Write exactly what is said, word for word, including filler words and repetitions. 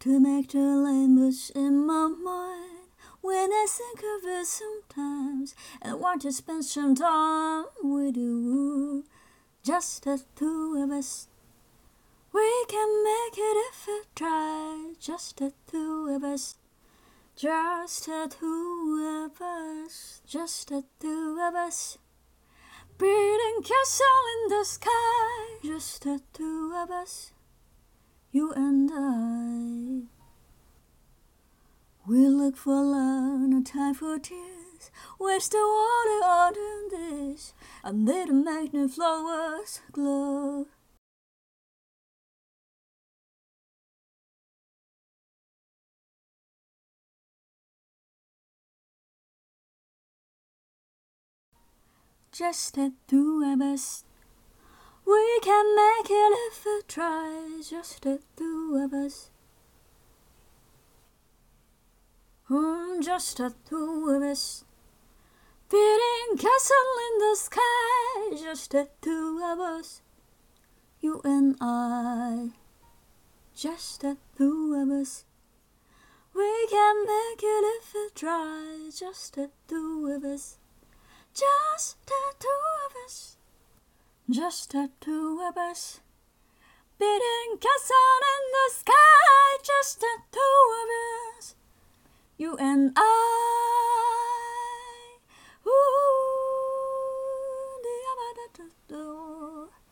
to make the language in my mind when I think of it sometimes, and want to spend some time with you. Just the two of us. We can make it if we try. Just the two of us. Just the two of us. Just the two of us. Breathing castle in the sky. Just the two of us. You and I. We look for love, no time for tears. Waste the water on this. I need to make the flowers glow. Just the two of us. We can make it if we try. Just the two of us. Mm, just the two of us. Beating castle in the sky. Just the two of us. You and I. Just the two of us. We can make it if we try. Just the two of us. Just the two of us. Just the two of us. Beating castle in the sky. Just the two of us. You and I. Ooh, the